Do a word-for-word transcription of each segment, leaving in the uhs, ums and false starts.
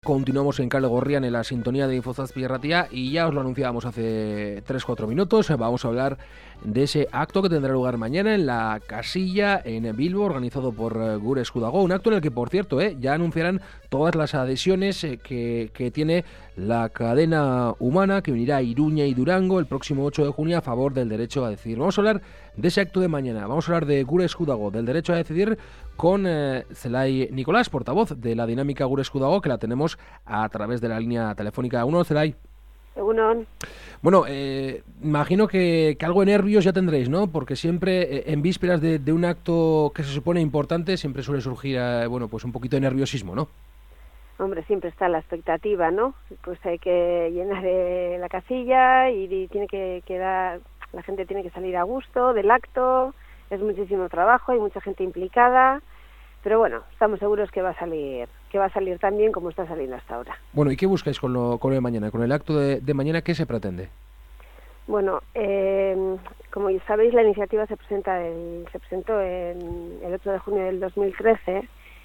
Continuamos en Kale Gorrian en la sintonía de Infozazpi Ratia y ya os lo anunciábamos hace tres cuatro minutos. Vamos a hablar de ese acto que tendrá lugar mañana en la Casilla en Bilbo, organizado por Gure Eskudago. Un acto en el que, por cierto, eh, ya anunciarán todas las adhesiones eh, que, que tiene la cadena humana que unirá a Iruña y Durango el próximo ocho de junio a favor del derecho a decidir. Vamos a hablar de ese acto de mañana. Vamos a hablar de Gure Eskudago, del derecho a decidir, con eh, Zelai Nicolás, portavoz de la dinámica Gure Eskudago, que la tenemos a través de la línea telefónica. Uno, Zelai. Uno. Bueno, eh, imagino que, que algo de nervios ya tendréis, ¿no? Porque siempre eh, en vísperas de, de un acto que se supone importante siempre suele surgir, eh, bueno, pues un poquito de nerviosismo, ¿no? Hombre, siempre está la expectativa, ¿no? Pues hay que llenar eh, la casilla y, y tiene que quedar, la gente tiene que salir a gusto del acto. Es muchísimo trabajo, hay mucha gente implicada, pero bueno, estamos seguros que va a salir, que va a salir tan bien como está saliendo hasta ahora. Bueno, ¿y qué buscáis con lo, con lo de mañana? Con el acto de, de mañana, ¿qué se pretende? Bueno, eh, como ya sabéis, la iniciativa se presenta el, se presentó en el ocho de junio del dos mil trece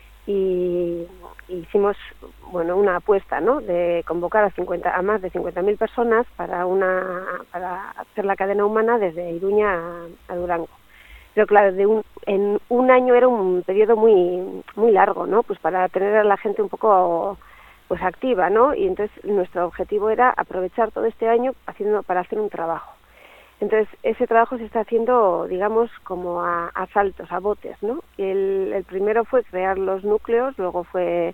y hicimos, bueno, una apuesta, ¿no? De convocar a cincuenta, a más de cincuenta mil personas para una, para hacer la cadena humana desde Iruña a, a Durango. Pero claro, de un, en un año era un periodo muy muy largo, ¿no? Pues para tener a la gente un poco pues activa, ¿no? Y entonces nuestro objetivo era aprovechar todo este año haciendo para hacer un trabajo. Entonces ese trabajo se está haciendo, digamos, como a, a saltos, a botes, ¿no? El, el primero fue crear los núcleos, luego fue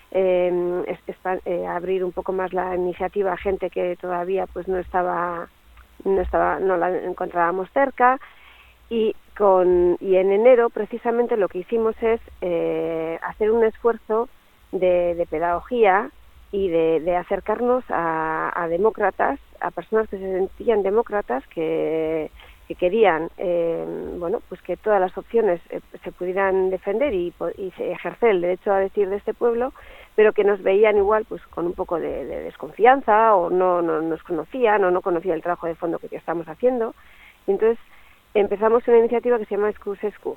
eh, es, es, eh, abrir un poco más la iniciativa a gente que todavía pues no estaba no estaba no la encontrábamos cerca. Y, con, y en enero precisamente lo que hicimos es eh, hacer un esfuerzo de, de pedagogía y de, de acercarnos a, a demócratas, a personas que se sentían demócratas, que, que querían eh, bueno, pues que todas las opciones eh, se pudieran defender y, y ejercer el derecho a decir de este pueblo, pero que nos veían igual pues con un poco de, de desconfianza o no, no nos conocían o no conocían el trabajo de fondo que, que estamos haciendo. Y entonces empezamos una iniciativa que se llama Esku-Sesku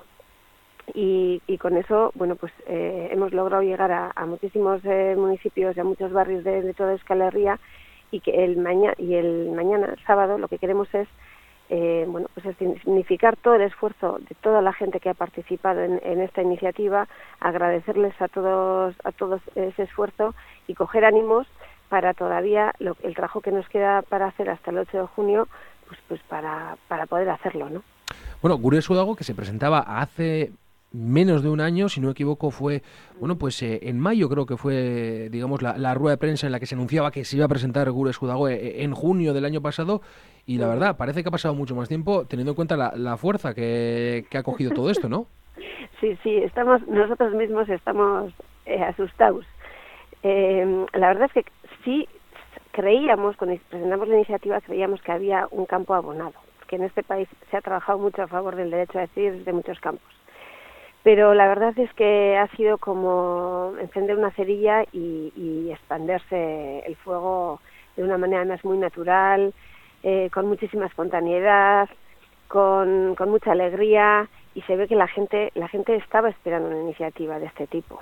y, y con eso, bueno, pues eh, hemos logrado llegar a, a muchísimos eh, municipios y a muchos barrios de, de toda Euskal Herria y que el mañana y el mañana, el sábado, lo que queremos es, eh, bueno, pues es significar todo el esfuerzo de toda la gente que ha participado en, en esta iniciativa, agradecerles a todos a todos ese esfuerzo y coger ánimos para todavía lo, el trabajo que nos queda para hacer hasta el ocho de junio. Pues, pues para, para poder hacerlo, ¿no? Bueno, Gure Eskudago, que se presentaba hace menos de un año, si no me equivoco, fue, bueno, pues eh, en mayo creo que fue, digamos, la, la rueda de prensa en la que se anunciaba que se iba a presentar Gure Eskudago eh, en junio del año pasado, y la verdad, parece que ha pasado mucho más tiempo, teniendo en cuenta la, la fuerza que, que ha cogido todo esto, ¿no? Sí, sí, estamos, nosotros mismos estamos eh, asustados. Eh, la verdad es que sí, creíamos, cuando presentamos la iniciativa, creíamos que había un campo abonado, porque en este país se ha trabajado mucho a favor del derecho a decidir desde muchos campos. Pero la verdad es que ha sido como encender una cerilla y, y expandirse el fuego de una manera más muy natural, eh, con muchísima espontaneidad, con, con mucha alegría, y se ve que la gente, la gente estaba esperando una iniciativa de este tipo.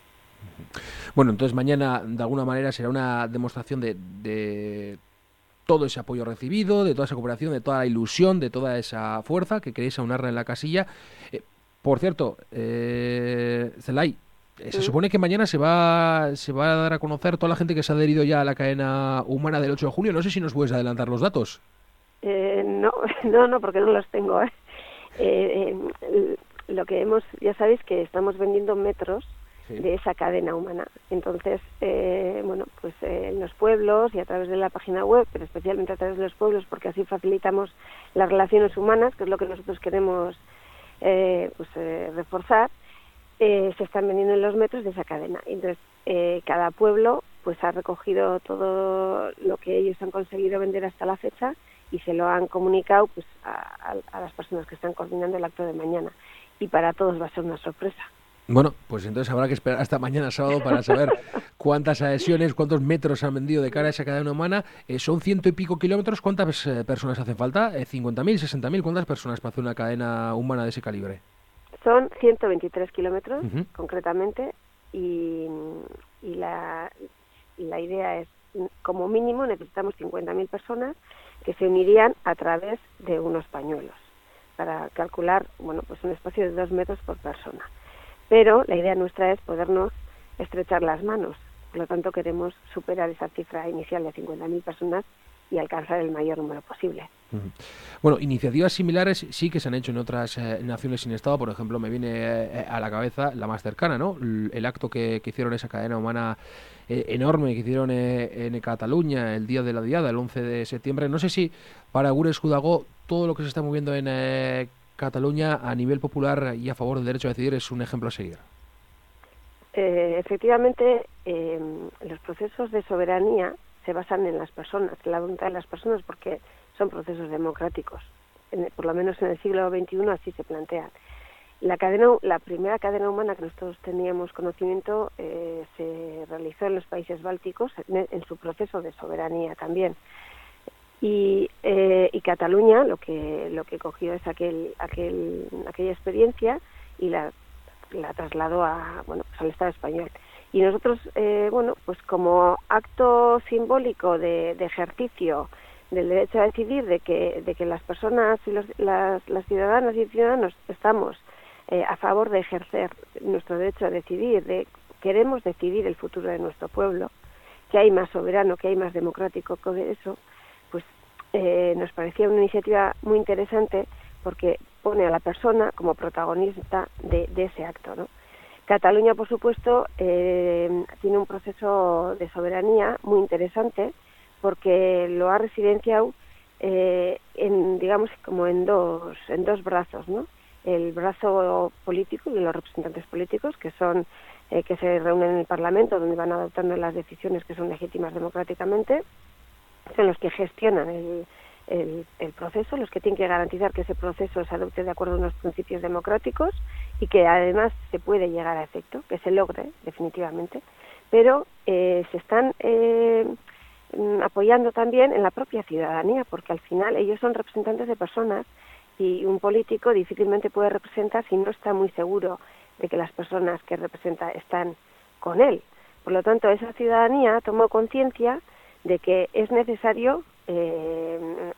Bueno, entonces mañana de alguna manera será una demostración de, de todo ese apoyo recibido, de toda esa cooperación, de toda la ilusión, de toda esa fuerza que queréis aunarla en la casilla. Eh, por cierto, eh, Zelai, eh, se supone que mañana se va, se va a dar a conocer toda la gente que se ha adherido ya a la cadena humana del ocho de junio. No sé si nos puedes adelantar los datos. Eh, no, no, no, porque no los tengo. ¿eh? Eh, eh, lo que hemos, ya sabéis que estamos vendiendo metros sí. de esa cadena humana. Entonces, eh, bueno, pues eh, en los pueblos y a través de la página web, pero especialmente a través de los pueblos, porque así facilitamos las relaciones humanas, que es lo que nosotros queremos eh, pues eh, reforzar, eh, se están vendiendo en los metros de esa cadena. Entonces, eh, cada pueblo pues ha recogido todo lo que ellos han conseguido vender hasta la fecha y se lo han comunicado pues a, a, a las personas que están coordinando el acto de mañana. Y para todos va a ser una sorpresa. Bueno, pues entonces habrá que esperar hasta mañana sábado para saber cuántas adhesiones, cuántos metros se han vendido de cara a esa cadena humana. Eh, son ciento y pico kilómetros. ¿Cuántas eh, personas hacen falta? Eh, ¿cincuenta mil, sesenta mil? ¿Cuántas personas para hacer una cadena humana de ese calibre? Son ciento veintitrés kilómetros, uh-huh. concretamente, y, y la la idea es, como mínimo, necesitamos cincuenta mil personas que se unirían a través de unos pañuelos para calcular, bueno, pues un espacio de dos metros por persona. Pero la idea nuestra es podernos estrechar las manos. Por lo tanto, queremos superar esa cifra inicial de cincuenta mil personas y alcanzar el mayor número posible. Uh-huh. Bueno, iniciativas similares sí que se han hecho en otras eh, naciones sin Estado. Por ejemplo, me viene eh, a la cabeza la más cercana, ¿no? El, el acto que, que hicieron, esa cadena humana eh, enorme que hicieron eh, en Cataluña el día de la Diada, el once de septiembre. No sé si para Gure Escudagó todo lo que se está moviendo en eh, Cataluña a nivel popular y a favor del derecho a decidir es un ejemplo a seguir. Eh, efectivamente, eh, los procesos de soberanía se basan en las personas, en la voluntad de las personas, porque son procesos democráticos. En, por lo menos en el siglo veintiuno así se plantean. La cadena, la primera cadena humana que nosotros teníamos conocimiento eh, se realizó en los países bálticos en, en su proceso de soberanía también. Y, eh, y Cataluña lo que lo que cogió es aquel, aquel aquella experiencia y la la trasladó a bueno pues al Estado español. Y nosotros, eh, bueno, pues como acto simbólico de, de ejercicio del derecho a decidir, de que de que las personas y los, las, las ciudadanas y ciudadanos estamos eh, a favor de ejercer nuestro derecho a decidir, de queremos decidir el futuro de nuestro pueblo, que hay más soberano, que hay más democrático que eso, pues eh, nos parecía una iniciativa muy interesante porque pone a la persona como protagonista de, de ese acto, ¿no? Cataluña, por supuesto, eh, tiene un proceso de soberanía muy interesante porque lo ha residenciado eh, en, digamos, como en dos, en dos brazos, ¿no? El brazo político y los representantes políticos, que son eh, que se reúnen en el Parlamento, donde van adoptando las decisiones que son legítimas democráticamente, son los que gestionan el El, el proceso, los que tienen que garantizar que ese proceso se adopte de acuerdo a unos principios democráticos y que además se puede llegar a efecto, que se logre definitivamente, pero eh, se están eh, apoyando también en la propia ciudadanía, porque al final ellos son representantes de personas y un político difícilmente puede representar si no está muy seguro de que las personas que representa están con él. Por lo tanto, esa ciudadanía tomó conciencia de que es necesario Eh,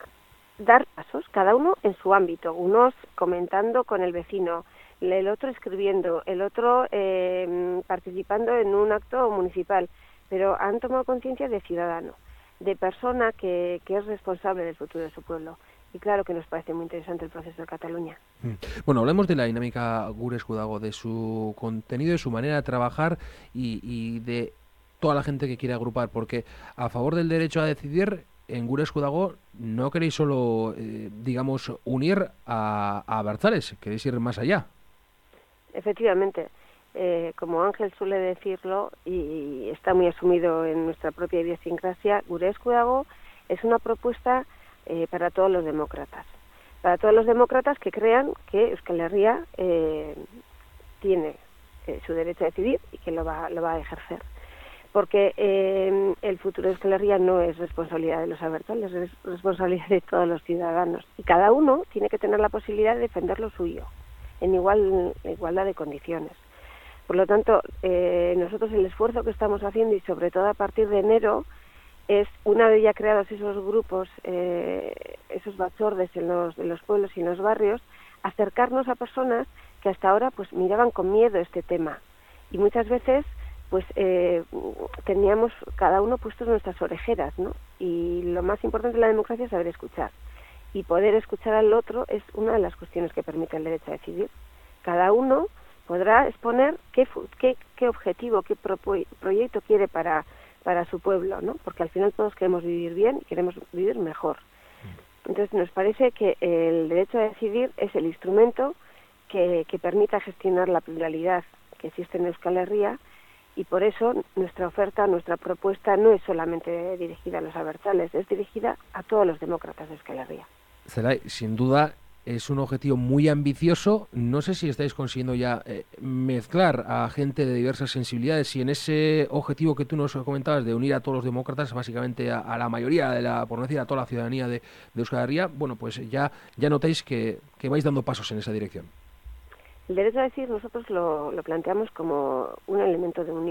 dar pasos, cada uno en su ámbito, unos comentando con el vecino, el otro escribiendo, el otro eh, participando en un acto municipal, pero han tomado conciencia de ciudadano, de persona que, que es responsable del futuro de su pueblo. Y claro que nos parece muy interesante el proceso de Cataluña. Bueno, hablemos de la dinámica Gure Escudagó, de su contenido, de su manera de trabajar y, y de toda la gente que quiere agrupar, porque a favor del derecho a decidir, en Gure Escudagó no queréis solo, eh, digamos, unir a, a abertzales, queréis ir más allá. Efectivamente, eh, como Ángel suele decirlo, y está muy asumido en nuestra propia idiosincrasia, Gure Escudagó es una propuesta eh, para todos los demócratas, para todos los demócratas que crean que Euskal Herria eh, tiene eh, su derecho a decidir y que lo va, lo va a ejercer. Porque eh, el futuro de Euskal Herria no es responsabilidad de los abertzales, es responsabilidad de todos los ciudadanos. Y cada uno tiene que tener la posibilidad de defender lo suyo, en igual, igualdad de condiciones. Por lo tanto, eh, nosotros el esfuerzo que estamos haciendo, y sobre todo a partir de enero, es, una vez ya creados esos grupos, eh, esos batzordes en los, en los pueblos y en los barrios, acercarnos a personas que hasta ahora pues miraban con miedo este tema. Y muchas veces pues eh, teníamos cada uno puestos nuestras orejeras, ¿no? Y lo más importante de la democracia es saber escuchar. Y poder escuchar al otro es una de las cuestiones que permite el derecho a decidir. Cada uno podrá exponer qué, qué, qué objetivo, qué pro, proyecto quiere para, para su pueblo, ¿no? Porque al final todos queremos vivir bien y queremos vivir mejor. Entonces nos parece que el derecho a decidir es el instrumento que, que permita gestionar la pluralidad que existe en Euskal Herria. Y por eso nuestra oferta, nuestra propuesta no es solamente dirigida a los abertzales, es dirigida a todos los demócratas de Euskal Herria. Zelay, sin duda es un objetivo muy ambicioso. No sé si estáis consiguiendo ya eh, mezclar a gente de diversas sensibilidades, y en ese objetivo que tú nos comentabas de unir a todos los demócratas, básicamente a, a la mayoría, de la, por no decir a toda la ciudadanía de, de Euskal Herria, bueno, pues ya, ya notáis que, que vais dando pasos en esa dirección. El derecho a decidir nosotros lo, lo planteamos como un elemento de unión.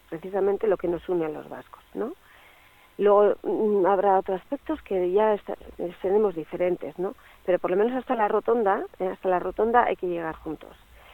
precisamente lo que nos une a los vascos, ¿no? Luego mm, habrá otros aspectos que ya está, seremos diferentes, ¿no? Pero por lo menos hasta la rotonda, eh, hasta la rotonda hay que llegar juntos.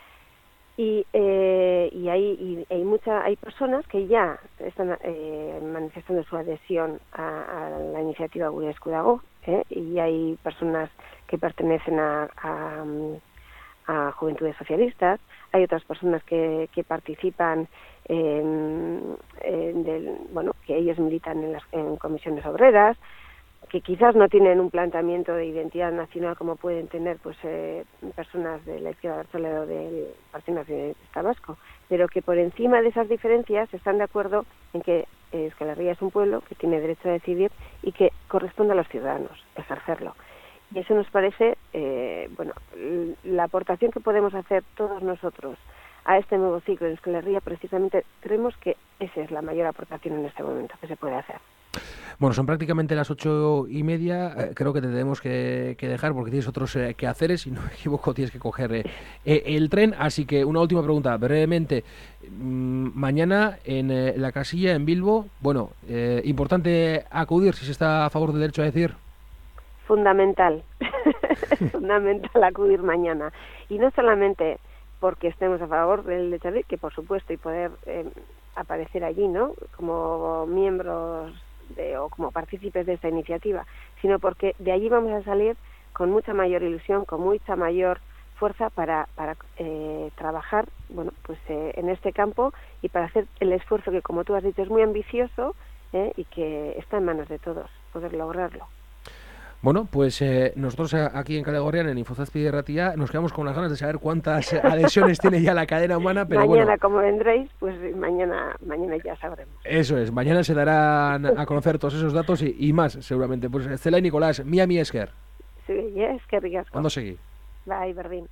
Y, eh, y hay, y hay, mucha, hay personas que ya están eh, manifestando su adhesión a, a la iniciativa Gure Esku, ¿eh? Y hay personas que pertenecen a, a, a Juventudes Socialistas, hay otras personas que, que participan en, en del, bueno, que ellos militan en las en comisiones obreras, que quizás no tienen un planteamiento de identidad nacional como pueden tener pues eh, personas de la izquierda abertzale o del Partido Nacionalista Vasco, pero que por encima de esas diferencias están de acuerdo en que Euskal Herria es un pueblo que tiene derecho a decidir y que corresponde a los ciudadanos ejercerlo. Y eso nos parece, eh, bueno, la aportación que podemos hacer todos nosotros a este nuevo ciclo en Euskal Herria, precisamente creemos que esa es la mayor aportación en este momento que se puede hacer. Bueno, son prácticamente las ocho y media. Eh, creo que te tenemos que, que dejar porque tienes otros eh, quehaceres. Si no me equivoco, tienes que coger eh, eh, el tren. Así que una última pregunta, brevemente. Mm, mañana en eh, la casilla en Bilbo, bueno, eh, importante acudir si se está a favor del derecho a decidir. Fundamental, fundamental acudir mañana. Y no solamente porque estemos a favor del derecho a decidir, que por supuesto, y poder eh, aparecer allí, ¿no? Como miembros de, o como partícipes de esta iniciativa, sino porque de allí vamos a salir con mucha mayor ilusión, con mucha mayor fuerza para, para eh, trabajar, bueno, pues eh, en este campo y para hacer el esfuerzo que, como tú has dicho, es muy ambicioso eh, y que está en manos de todos poder lograrlo. Bueno, pues eh, nosotros aquí en Kale Gorrian, en Infozazpi Irratia, nos quedamos con las ganas de saber cuántas adhesiones tiene ya la cadena humana, pero mañana, bueno, como vendréis, pues mañana mañana ya sabremos. Eso es, mañana se darán a conocer todos esos datos y, y más, seguramente. Pues Zelai Nicolás, Mia mi esker. Sí, es que ricasco. ¿Cuándo seguí? Bai, berdin.